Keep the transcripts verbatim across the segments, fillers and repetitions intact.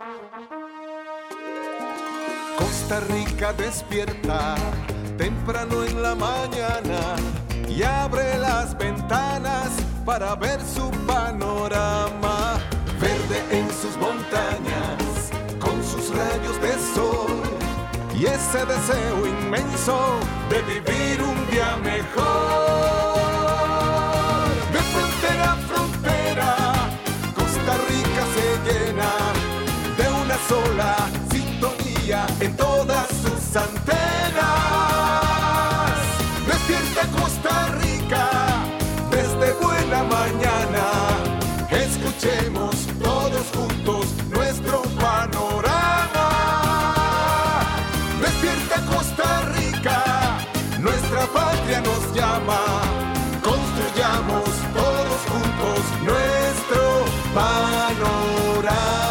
Costa Rica despierta temprano en la mañana y abre las ventanas para ver su panorama. Verde en sus montañas, con sus rayos de sol y ese deseo inmenso de vivir un día mejor. De frontera a frontera, Costa Rica se llena de una sola sintonía en todas sus antenas. Despierta Costa Rica desde buena mañana. Escuchemos todos juntos nuestro panorama. Despierta Costa Rica, nuestra patria nos llama. Construyamos todos juntos nuestro panorama.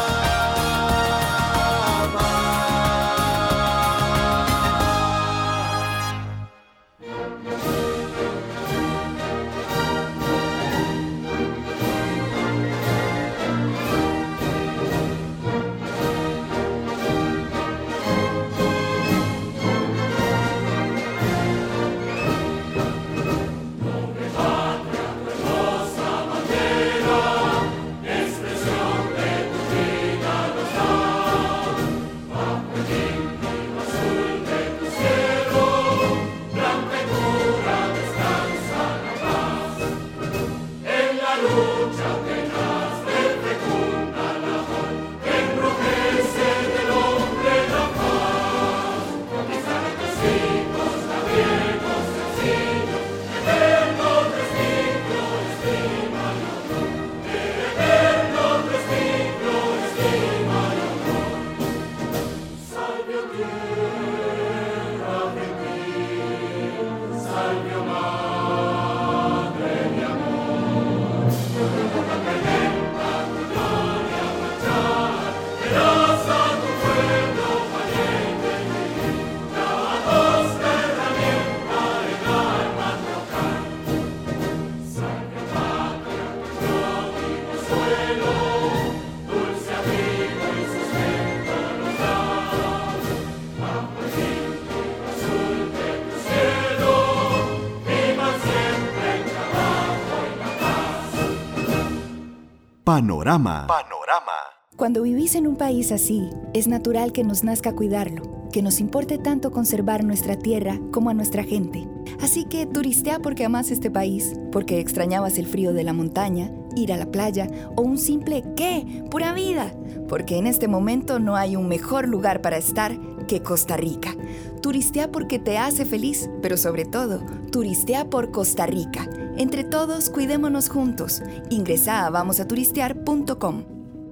Panorama. Panorama. Cuando vivís en un país así, es natural que nos nazca cuidarlo, que nos importe tanto conservar nuestra tierra como a nuestra gente. Así que turistea porque amás este país, porque extrañabas el frío de la montaña, ir a la playa o un simple ¿qué? ¡Pura vida! Porque en este momento no hay un mejor lugar para estar que Costa Rica. Turistea porque te hace feliz, pero sobre todo, turistea por Costa Rica. Entre todos, cuidémonos juntos. Ingresa a vamos a turistear punto com.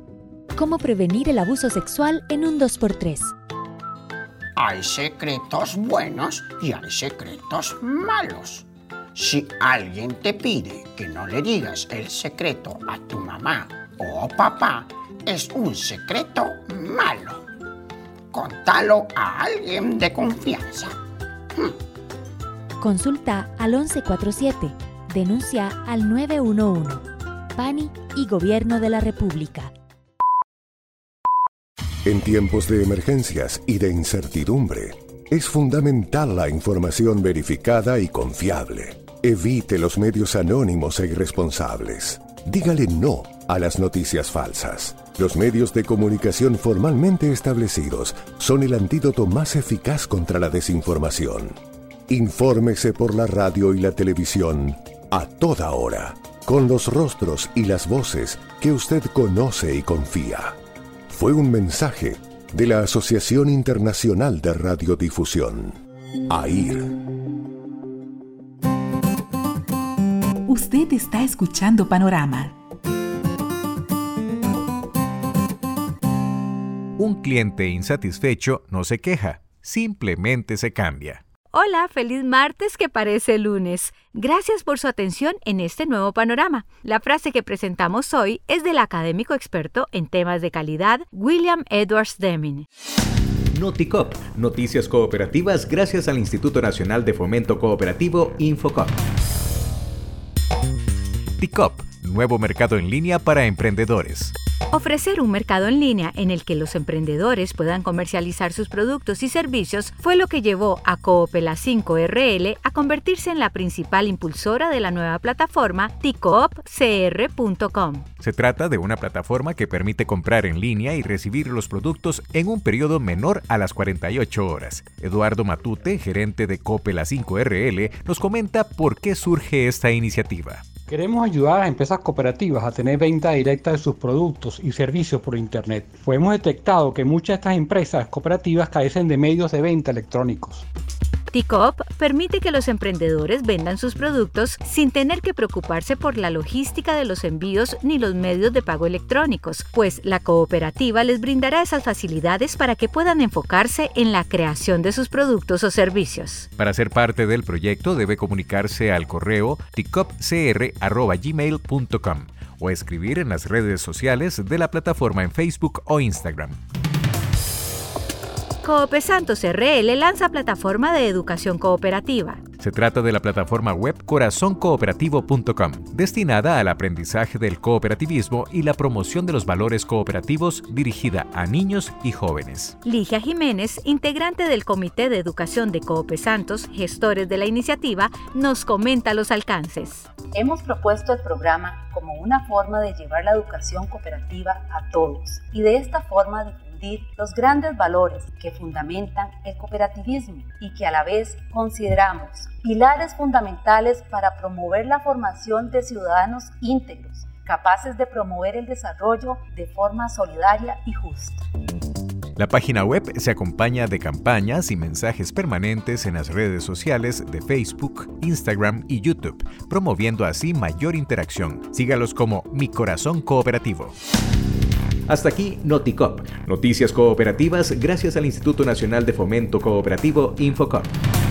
¿Cómo prevenir el abuso sexual en un dos por tres? Hay secretos buenos y hay secretos malos. Si alguien te pide que no le digas el secreto a tu mamá o papá, es un secreto malo. Contalo a alguien de confianza. Hmm. Consulta al once cuarenta y siete. Denuncia al nueve uno uno. PANI y Gobierno de la República. En tiempos de emergencias y de incertidumbre, es fundamental la información verificada y confiable. Evite los medios anónimos e irresponsables. Dígale no a las noticias falsas. Los medios de comunicación formalmente establecidos son el antídoto más eficaz contra la desinformación. Infórmese por la radio y la televisión a toda hora, con los rostros y las voces que usted conoce y confía. Fue un mensaje de la Asociación Internacional de Radiodifusión, A I R. Usted está escuchando Panorama. Un cliente insatisfecho no se queja, simplemente se cambia. Hola, feliz martes que parece lunes. Gracias por su atención en este nuevo panorama. La frase que presentamos hoy es del académico experto en temas de calidad, William Edwards Deming. Noticop, noticias cooperativas gracias al Instituto Nacional de Fomento Cooperativo, Infocop. Ticop, nuevo mercado en línea para emprendedores. Ofrecer un mercado en línea en el que los emprendedores puedan comercializar sus productos y servicios fue lo que llevó a Coopela cinco R L a convertirse en la principal impulsora de la nueva plataforma T coop C R punto com. Se trata de una plataforma que permite comprar en línea y recibir los productos en un periodo menor a las cuarenta y ocho horas. Eduardo Matute, gerente de Coopela cinco R L, nos comenta por qué surge esta iniciativa. Queremos ayudar a empresas cooperativas a tener venta directa de sus productos y servicios por Internet, pues hemos detectado que muchas de estas empresas cooperativas carecen de medios de venta electrónicos. T coop permite que los emprendedores vendan sus productos sin tener que preocuparse por la logística de los envíos ni los medios de pago electrónicos, pues la cooperativa les brindará esas facilidades para que puedan enfocarse en la creación de sus productos o servicios. Para ser parte del proyecto debe comunicarse al correo t coop c r arroba gmail punto com o escribir en las redes sociales de la plataforma en Facebook o Instagram. Coopesantos R L lanza plataforma de educación cooperativa. Se trata de la plataforma web corazón cooperativo punto com, destinada al aprendizaje del cooperativismo y la promoción de los valores cooperativos dirigida a niños y jóvenes. Ligia Jiménez, integrante del Comité de Educación de Coopesantos, gestores de la iniciativa, nos comenta los alcances. Hemos propuesto el programa como una forma de llevar la educación cooperativa a todos y de esta forma difundir los grandes valores que fundamentan el cooperativismo y que a la vez consideramos pilares fundamentales para promover la formación de ciudadanos íntegros, capaces de promover el desarrollo de forma solidaria y justa. La página web se acompaña de campañas y mensajes permanentes en las redes sociales de Facebook, Instagram y YouTube, promoviendo así mayor interacción. Sígalos como Mi Corazón Cooperativo. Hasta aquí Noticop, noticias cooperativas gracias al Instituto Nacional de Fomento Cooperativo Infocop.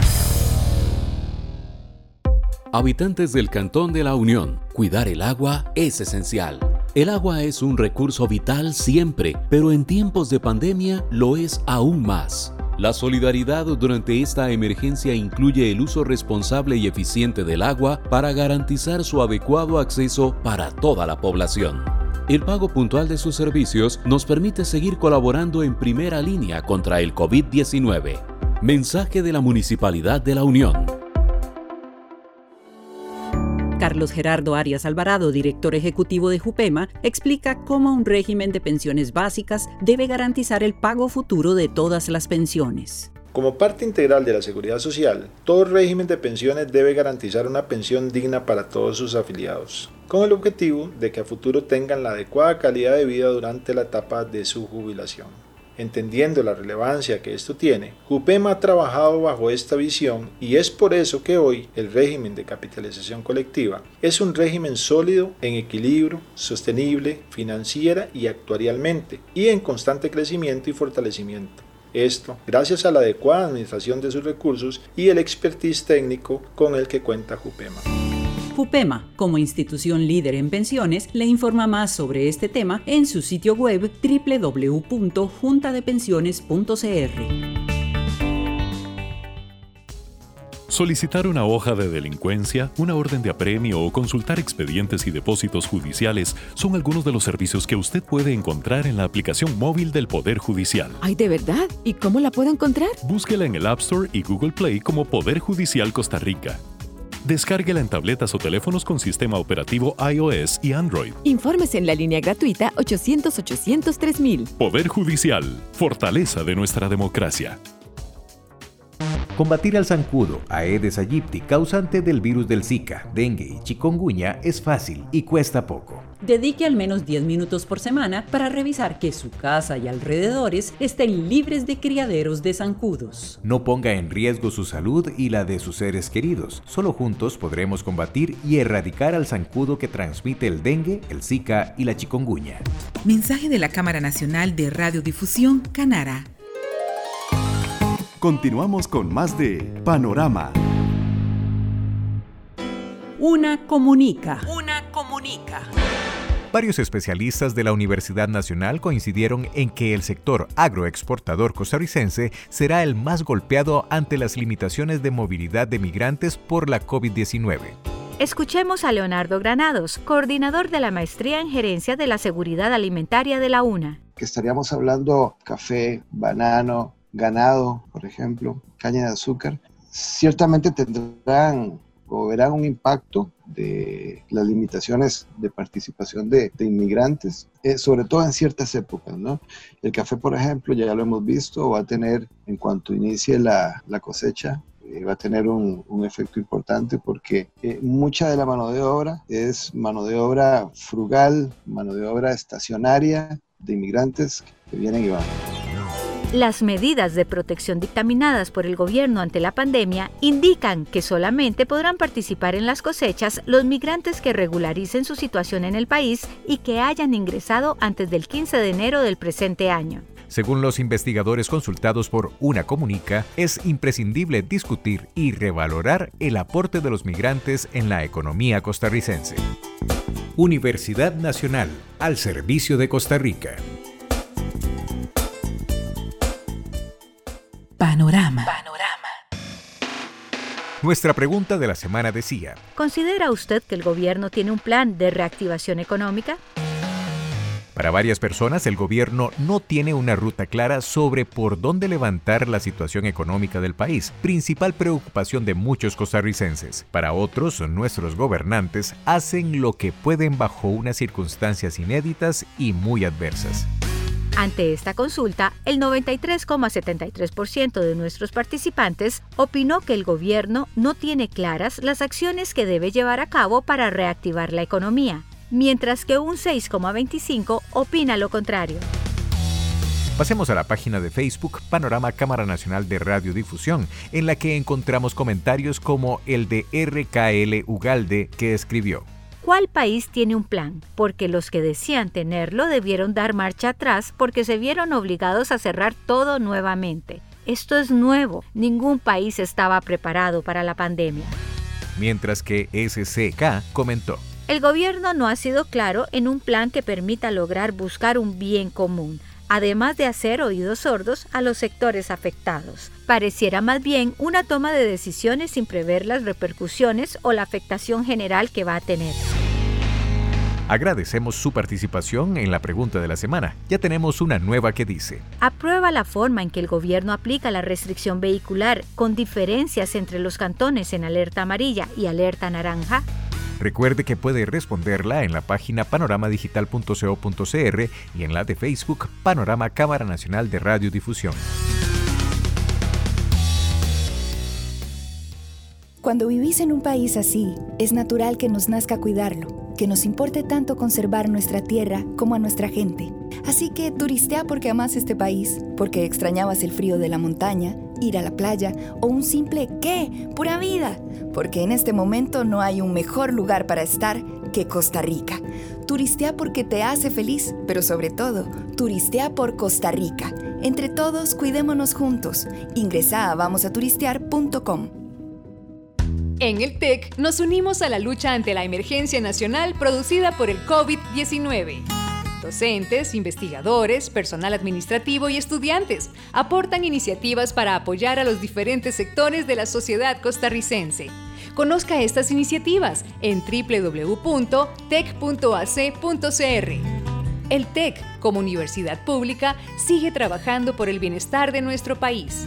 Habitantes del Cantón de la Unión, cuidar el agua es esencial. El agua es un recurso vital siempre, pero en tiempos de pandemia lo es aún más. La solidaridad durante esta emergencia incluye el uso responsable y eficiente del agua para garantizar su adecuado acceso para toda la población. El pago puntual de sus servicios nos permite seguir colaborando en primera línea contra el COVID diecinueve. Mensaje de la Municipalidad de la Unión. Carlos Gerardo Arias Alvarado, director ejecutivo de Jupema, explica cómo un régimen de pensiones básicas debe garantizar el pago futuro de todas las pensiones. Como parte integral de la seguridad social, todo régimen de pensiones debe garantizar una pensión digna para todos sus afiliados, con el objetivo de que a futuro tengan la adecuada calidad de vida durante la etapa de su jubilación. Entendiendo la relevancia que esto tiene, Jupema ha trabajado bajo esta visión y es por eso que hoy el régimen de capitalización colectiva es un régimen sólido, en equilibrio, sostenible, financiera y actuarialmente, y en constante crecimiento y fortalecimiento. Esto gracias a la adecuada administración de sus recursos y el expertise técnico con el que cuenta Jupema. Jupema, como institución líder en pensiones, le informa más sobre este tema en su sitio web doble u doble u doble u punto junta de pensiones punto c r. Solicitar una hoja de delincuencia, una orden de apremio o consultar expedientes y depósitos judiciales son algunos de los servicios que usted puede encontrar en la aplicación móvil del Poder Judicial. ¡Ay, de verdad! ¿Y cómo la puedo encontrar? Búsquela en el App Store y Google Play como Poder Judicial Costa Rica. Descárguela en tabletas o teléfonos con sistema operativo iOS y Android. Infórmese en la línea gratuita ochocientos, ochocientos, tres mil. Poder Judicial, fortaleza de nuestra democracia. Combatir al zancudo, Aedes aegypti, causante del virus del Zika, dengue y chikungunya, es fácil y cuesta poco. Dedique al menos diez minutos por semana para revisar que su casa y alrededores estén libres de criaderos de zancudos. No ponga en riesgo su salud y la de sus seres queridos. Solo juntos podremos combatir y erradicar al zancudo que transmite el dengue, el Zika y la chikungunya. Mensaje de la Cámara Nacional de Radiodifusión, Canara. Continuamos con más de Panorama. Una comunica. Una comunica. Varios especialistas de la Universidad Nacional coincidieron en que el sector agroexportador costarricense será el más golpeado ante las limitaciones de movilidad de migrantes por la COVID diecinueve. Escuchemos a Leonardo Granados, coordinador de la Maestría en Gerencia de la Seguridad Alimentaria de la UNA. Que estaríamos hablando café, banano, ganado, por ejemplo, caña de azúcar. Ciertamente tendrán o verán un impacto de las limitaciones de participación de, de inmigrantes, eh, sobre todo en ciertas épocas, ¿no? El café, por ejemplo, ya lo hemos visto, va a tener, en cuanto inicie la, la cosecha, eh, va a tener un, un efecto importante porque eh, mucha de la mano de obra es mano de obra frugal, mano de obra estacionaria de inmigrantes que vienen y van. Las medidas de protección dictaminadas por el gobierno ante la pandemia indican que solamente podrán participar en las cosechas los migrantes que regularicen su situación en el país y que hayan ingresado antes del quince de enero del presente año. Según los investigadores consultados por Una Comunica, es imprescindible discutir y revalorar el aporte de los migrantes en la economía costarricense. Universidad Nacional, al servicio de Costa Rica. Panorama. Panorama. Nuestra pregunta de la semana decía: ¿considera usted que el gobierno tiene un plan de reactivación económica? Para varias personas, el gobierno no tiene una ruta clara sobre por dónde levantar la situación económica del país, principal preocupación de muchos costarricenses. Para otros, nuestros gobernantes hacen lo que pueden bajo unas circunstancias inéditas y muy adversas. Ante esta consulta, el noventa y tres coma setenta y tres por ciento de nuestros participantes opinó que el gobierno no tiene claras las acciones que debe llevar a cabo para reactivar la economía, mientras que un seis coma veinticinco por ciento opina lo contrario. Pasemos a la página de Facebook Panorama Cámara Nacional de Radiodifusión, en la que encontramos comentarios como el de R K L Ugalde, que escribió: ¿cuál país tiene un plan? Porque los que decían tenerlo debieron dar marcha atrás porque se vieron obligados a cerrar todo nuevamente. Esto es nuevo, ningún país estaba preparado para la pandemia. Mientras que S C K comentó: el gobierno no ha sido claro en un plan que permita lograr buscar un bien común, además de hacer oídos sordos a los sectores afectados. Pareciera más bien una toma de decisiones sin prever las repercusiones o la afectación general que va a tener. Agradecemos su participación en la pregunta de la semana. Ya tenemos una nueva que dice: ¿aprueba la forma en que el gobierno aplica la restricción vehicular con diferencias entre los cantones en alerta amarilla y alerta naranja? Recuerde que puede responderla en la página panorama digital punto co punto cr y en la de Facebook Panorama Cámara Nacional de Radiodifusión. Cuando vivís en un país así, es natural que nos nazca cuidarlo, que nos importe tanto conservar nuestra tierra como a nuestra gente. Así que turistea porque amás este país, porque extrañabas el frío de la montaña, ir a la playa o un simple ¿qué? ¡Pura vida! Porque en este momento no hay un mejor lugar para estar que Costa Rica. Turistea porque te hace feliz, pero sobre todo, turistea por Costa Rica. Entre todos, cuidémonos juntos. Ingresa a vamos a turistear punto com. En el T E C nos unimos a la lucha ante la emergencia nacional producida por el COVID diecinueve. Docentes, investigadores, personal administrativo y estudiantes aportan iniciativas para apoyar a los diferentes sectores de la sociedad costarricense. Conozca estas iniciativas en doble u doble u doble u punto tec punto a ce punto cr. El T E C, como universidad pública, sigue trabajando por el bienestar de nuestro país.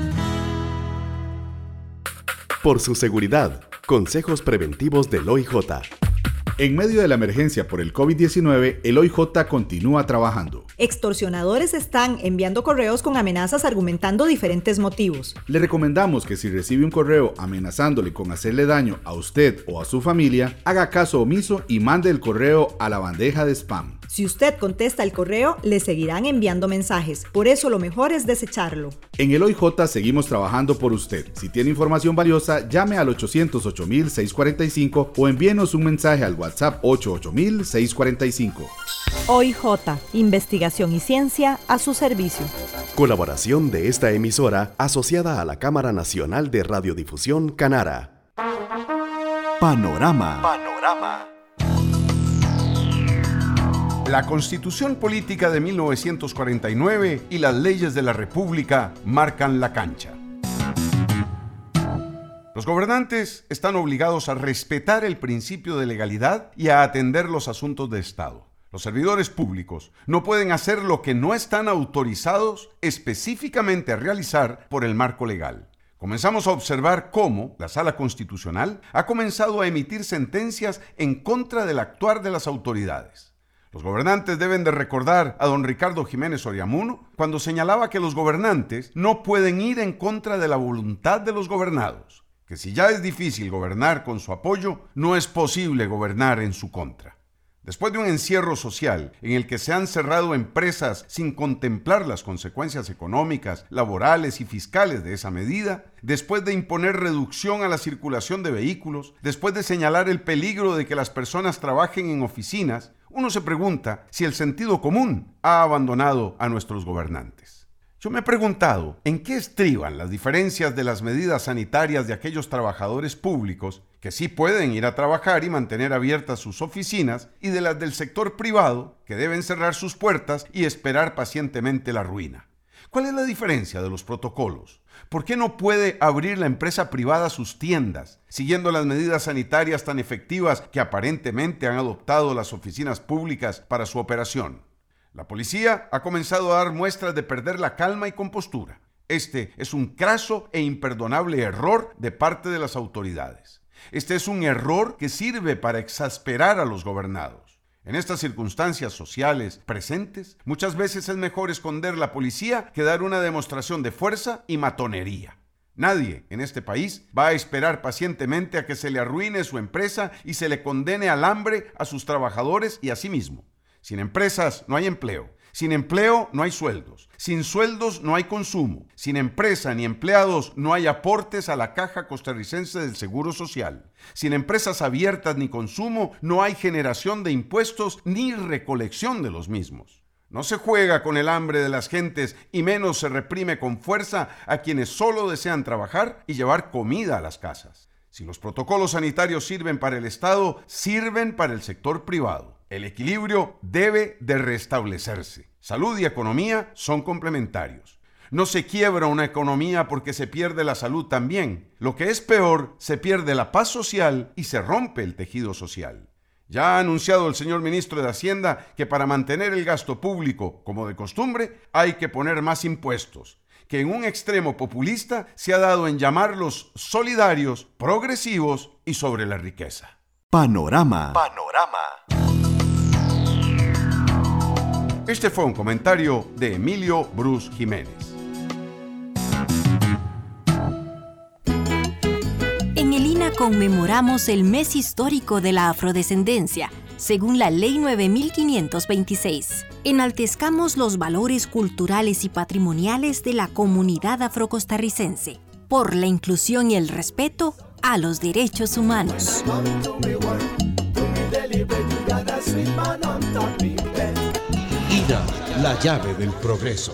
Por su seguridad, consejos preventivos del O I J. En medio de la emergencia por el COVID diecinueve, el O I J continúa trabajando. Extorsionadores están enviando correos con amenazas argumentando diferentes motivos. Le recomendamos que si recibe un correo amenazándole con hacerle daño a usted o a su familia, haga caso omiso y mande el correo a la bandeja de spam. Si usted contesta el correo, le seguirán enviando mensajes. Por eso lo mejor es desecharlo. En el O I J seguimos trabajando por usted. Si tiene información valiosa, llame al ocho cero ocho, seis cuatro cinco o envíenos un mensaje al WhatsApp ocho ocho cero, seis cuatro cinco. O I J, investigación y ciencia a su servicio. Colaboración de esta emisora asociada a la Cámara Nacional de Radiodifusión Canara. Panorama. Panorama. La Constitución Política de mil novecientos cuarenta y nueve y las leyes de la República marcan la cancha. Los gobernantes están obligados a respetar el principio de legalidad y a atender los asuntos de Estado. Los servidores públicos no pueden hacer lo que no están autorizados específicamente a realizar por el marco legal. Comenzamos a observar cómo la Sala Constitucional ha comenzado a emitir sentencias en contra del actuar de las autoridades. Los gobernantes deben de recordar a don Ricardo Jiménez Oriamuno cuando señalaba que los gobernantes no pueden ir en contra de la voluntad de los gobernados, que si ya es difícil gobernar con su apoyo, no es posible gobernar en su contra. Después de un encierro social en el que se han cerrado empresas sin contemplar las consecuencias económicas, laborales y fiscales de esa medida, después de imponer reducción a la circulación de vehículos, después de señalar el peligro de que las personas trabajen en oficinas, uno se pregunta si el sentido común ha abandonado a nuestros gobernantes. Yo me he preguntado en qué estriban las diferencias de las medidas sanitarias de aquellos trabajadores públicos que sí pueden ir a trabajar y mantener abiertas sus oficinas y de las del sector privado que deben cerrar sus puertas y esperar pacientemente la ruina. ¿Cuál es la diferencia de los protocolos? ¿Por qué no puede abrir la empresa privada sus tiendas, siguiendo las medidas sanitarias tan efectivas que aparentemente han adoptado las oficinas públicas para su operación? La policía ha comenzado a dar muestras de perder la calma y compostura. Este es un craso e imperdonable error de parte de las autoridades. Este es un error que sirve para exasperar a los gobernados. En estas circunstancias sociales presentes, muchas veces es mejor esconder la policía que dar una demostración de fuerza y matonería. Nadie en este país va a esperar pacientemente a que se le arruine su empresa y se le condene al hambre a sus trabajadores y a sí mismo. Sin empresas no hay empleo. Sin empleo no hay sueldos. Sin sueldos no hay consumo. Sin empresa ni empleados no hay aportes a la Caja Costarricense del Seguro Social. Sin empresas abiertas ni consumo no hay generación de impuestos ni recolección de los mismos. No se juega con el hambre de las gentes y menos se reprime con fuerza a quienes solo desean trabajar y llevar comida a las casas. Si los protocolos sanitarios sirven para el Estado, sirven para el sector privado. El equilibrio debe de restablecerse. Salud y economía son complementarios. No se quiebra una economía porque se pierde la salud también. Lo que es peor, se pierde la paz social y se rompe el tejido social. Ya ha anunciado el señor ministro de Hacienda que para mantener el gasto público, como de costumbre, hay que poner más impuestos, que en un extremo populista se ha dado en llamarlos solidarios, progresivos y sobre la riqueza. Panorama. Panorama. Este fue un comentario de Emilio Bruce Jiménez. En el I N A conmemoramos el mes histórico de la afrodescendencia, según la Ley nueve mil quinientos veintiséis. Enaltezcamos los valores culturales y patrimoniales de la comunidad afrocostarricense, por la inclusión y el respeto a los derechos humanos. I N A, la llave del progreso.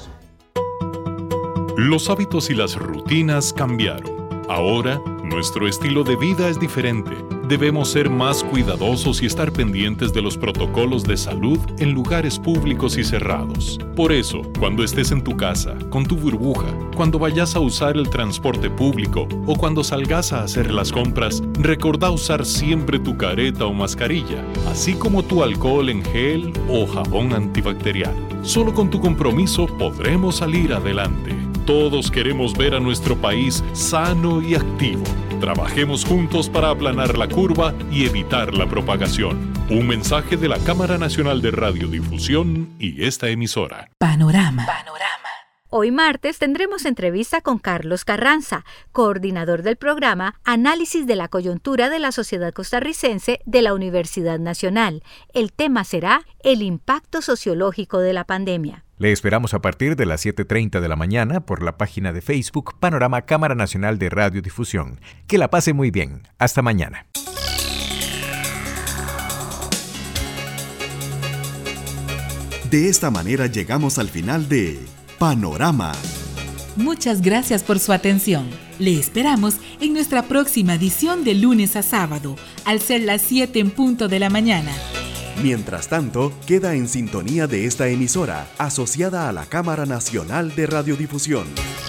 Los hábitos y las rutinas cambiaron. Ahora, nuestro estilo de vida es diferente. Debemos ser más cuidadosos y estar pendientes de los protocolos de salud en lugares públicos y cerrados. Por eso, cuando estés en tu casa, con tu burbuja, cuando vayas a usar el transporte público o cuando salgas a hacer las compras, recordá usar siempre tu careta o mascarilla, así como tu alcohol en gel o jabón antibacterial. Solo con tu compromiso podremos salir adelante. Todos queremos ver a nuestro país sano y activo. Trabajemos juntos para aplanar la curva y evitar la propagación. Un mensaje de la Cámara Nacional de Radiodifusión y esta emisora. Panorama. Panorama. Hoy martes tendremos entrevista con Carlos Carranza, coordinador del programa Análisis de la Coyuntura de la Sociedad Costarricense de la Universidad Nacional. El tema será el impacto sociológico de la pandemia. Le esperamos a partir de las siete treinta de la mañana por la página de Facebook Panorama Cámara Nacional de Radiodifusión. Que la pase muy bien. Hasta mañana. De esta manera llegamos al final de Panorama. Muchas gracias por su atención. Le esperamos en nuestra próxima edición de lunes a sábado, al ser las siete en punto de la mañana. Mientras tanto, queda en sintonía de esta emisora, asociada a la Cámara Nacional de Radiodifusión.